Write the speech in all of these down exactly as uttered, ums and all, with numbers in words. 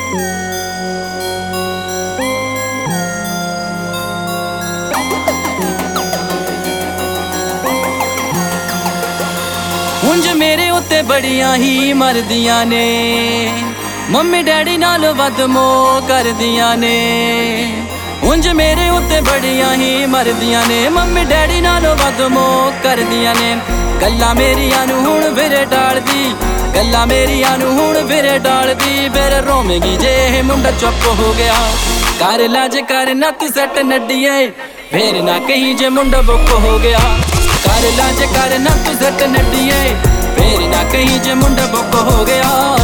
ਉਂਝ ਮੇਰੇ ਉੱਤੇ ਬੜੀਆਂ ਹੀ ਮਰਦੀਆਂ ਨੇ, ਮੰਮੀ ਡੈਡੀ ਨਾਲੋਂ ਵੱਧ ਮੋਹ ਕਰਦੀਆਂ ਨੇ। ਉਂਝ ਮੇਰੇ ਉੱਤੇ ਬੜੀਆਂ ਹੀ ਮਰਦੀਆਂ ਨੇ, ਮੰਮੀ ਡੈਡੀ ਨਾਲੋਂ ਵੱਧ ਮੋਹ ਕਰਦੀਆਂ ਨੇ। ਗੱਲਾਂ ਮੇਰੀਆਂ ਨੂੰ ਹੁਣ ਵੀਰੇ ਡਾਲਦੀ, ਗੱਲਾਂ ਮੇਰੀਆਂ ਨੂੰ ਹੁਣ ਵੀਰੇ ਡਾਲਦੀ। ਫਿਰ ਰੋਵੇਂਗੀ ਜੇ ਇਹ ਮੁੰਡਾ ਚੁੱਪ ਹੋ ਗਿਆ। ਕਰ ਲਾਜ ਕਰ ਨਾ ਤੂੰ ਸੱਟ ਨੱਡੀਏ, ਫੇਰ ਨਾ ਕਹੀਂ ਜੇ ਮੁੰਡਾ ਬੁੱਕ ਹੋ ਗਿਆ। ਕਰ ਲਾਜ ਕਰ ਨਾ ਤੂੰ ਸੱਟ ਨੱਡੀਏ, ਫੇਰ ਨਾ ਕਹੀਂ ਜੇ ਮੁੰਡਾ ਬੁੱਕ ਹੋ ਗਿਆ।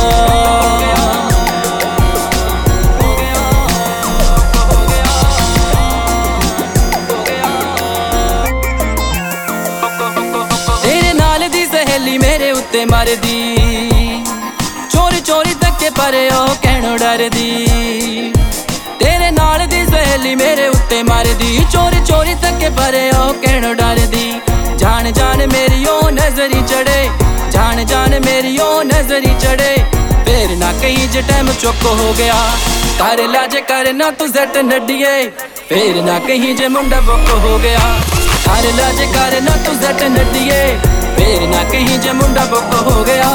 ਤੇਰੇ ਨਾਲ ਦੀ ਸਹੇਲੀ ਮੇਰੇ ਉੱਤੇ ਮਰਦੀ, ਚੋਰੀ ਚੋਰੀ ਧੱਕੇ ਪਰੇ ਉਹ ਕਹਿਣੋਂ ਡਰਦੀ। ਤੇਰੇ ਨਾਲ ਦੀ ਸਹੇਲੀ ਮੇਰੇ ਉੱਤੇ ਮਰਦੀ, ਚੋਰੀ ਚੋਰੀ ਧੱਕੇ ਪਰੇ ਉਹ ਕਹਿਣੋਂ ਡਰਦੀ। ਜਾਣ ਜਾਣ ਮੇਰੀ ਉਹ ਨਜ਼ਰੀ ਚੜੇ, ਜਾਣ ਜਾਣ ਮੇਰੀ ਉਹ ਨਜ਼ਰੀ ਚੜੇ। ਫੇਰ ਨਾ ਕਹੀਂ ਜੇ ਟਾਈਮ ਚੁੱਕ ਹੋ ਗਿਆ। ਕਰ ਲਾਜ ਕਰ ਨਾ ਤੂੰ ਸੱਟ ਨੱਡੀਏ, ਫੇਰ ਨਾ ਕਹੀਂ ਜੇ ਮੁੰਡਾ ਬੁੱਕ ਹੋ ਗਿਆ। ਕਰ ਲਾਜ ਕਰ ਨਾ ਤੂੰ ਸੱਟ ਨੱਡੀਏ, ਫੇਰ ਨਾ ਕਹੀਂ ਜੇ ਮੁੰਡਾ ਬੁੱਕ ਹੋ ਗਿਆ।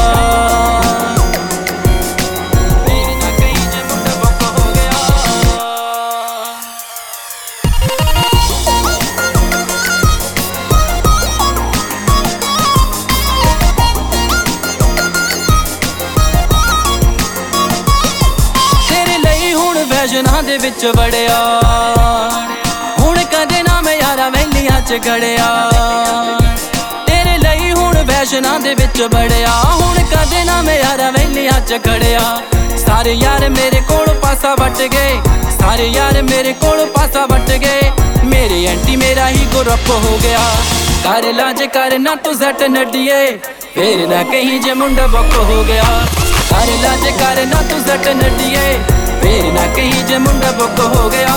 ਫੈਸ਼ਨਾਂ ਦੇ ਵਿੱਚ ਵੜਿਆ, ਹੁਣ ਕਦੇ ਨਾ ਮੈਂ ਯਾਰਾਂ ਵੈਲੀਆਂ ਚ ਗੜਿਆ। ਤੇਰੇ ਲਈ ਹੁਣ ਫੈਸ਼ਨਾਂ ਦੇ ਵਿੱਚ ਵੜਿਆ, ਹੁਣ ਕਦੇ ਨਾ ਮੈਂ ਯਾਰਾਂ ਵੈਲੀਆਂ ਚ ਗੜਿਆ। ਸਾਰੇ ਯਾਰ ਮੇਰੇ ਕੋਲ ਪਾਸਾ ਵੱਟ ਗਏ, ਸਾਰੇ ਯਾਰ ਮੇਰੇ ਕੋਲ ਪਾਸਾ ਵੱਟ ਗਏ। ਮੇਰੇ ਐਂਟੀ ਮੇਰਾ ਹੀ ਗਰੁੱਪ ਹੋ ਗਿਆ। ਕਰ ਲਾਜ ਕਰ ਨਾ ਤੂੰ ਸੱਟ ਨੱਡੀਏ, ਫੇਰ ਨਾ ਕਹੀਂ ਜੇ ਮੁੰਡਾ ਬੁੱਕ ਹੋ ਗਿਆ। ਕਰ ਲਾਜ ਕਰ ਨਾ ਤੂੰ ਸੱਟ ਨੱਡੀਏ, ਫੇਰ ਨਾ ਕਹੀਂ ਜੇ ਮੁੰਡਾ ਬੁੱਕ ਹੋ ਗਿਆ।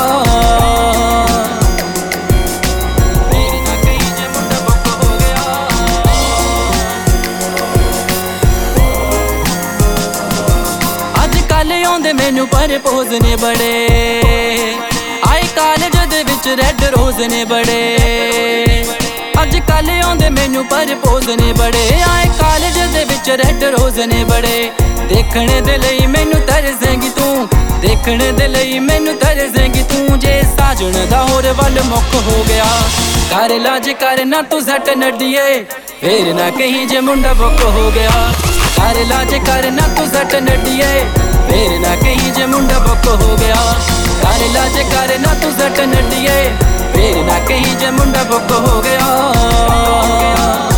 ਫੇਰ ਨਾ ਕਹੀਂ ਜੇ ਮੁੰਡਾ ਬੁੱਕ ਹੋ ਗਿਆ। ਅੱਜ ਕੱਲ ਆਉਂਦੇ ਮੈਨੂੰ ਪ੍ਰਪੋਜ਼ ਨੇ ਬੜੇ, ਆਏ ਕਾਲਜ ਦੇ ਵਿੱਚ ਰੈੱਡ ਰੋਜ਼ ਨੇ ਬੜੇ। ਅੱਜ ਕੱਲ ਆਉਂਦੇ ਮੈਨੂੰ ਪ੍ਰਪੋਜ਼ ਨੇ ਬੜੇ, ਆਏ ਕਾਲਜ ਦੇ ਵਿੱਚ ਰੈੱਡ ਰੋਜ਼ ਨੇ ਬੜੇ। ਦੇਖਣ ਦੇ ਲਈ ਮੈਨੂੰ ਤਰਸੇਂਗੀ ਤੂੰ, ਦੇਖਣ ਦੇ ਲਈ ਮੈਨੂੰ ਤਰਸੇਂਗੀ ਤੂੰ। ਜੇ ਸਾਜਣ ਦਾ ਹੋਰ ਵੱਲ ਮੁੱਕ ਹੋ ਗਿਆ। ਕਰ ਲਾਜ ਕਰ ਨਾ ਤੂੰ ਸੱਟ ਨੱਡੀਏ, ਫੇਰ ਨਾ ਕਹੀਂ ਜੇ ਮੁੰਡਾ ਬੁੱਕ ਹੋ ਗਿਆ। ਕਰ ਲਾਜ ਕਰ ਨਾ ਤੂੰ ਸੱਟ ਨੱਡੀਏ, ਫੇਰ ਨਾ ਕਹੀਂ ਜੇ ਮੁੰਡਾ ਬੁੱਕ ਹੋ ਗਿਆ। ਕਰ ਲਾਜ ਕਰ ਨਾ ਤੂੰ ਸੱਟ ਨੱਡੀਏ, ਫੇਰ ਨਾ ਕਹੀਂ ਜੇ ਮੁੰਡਾ ਬੁੱਕ ਹੋ ਗਿਆ।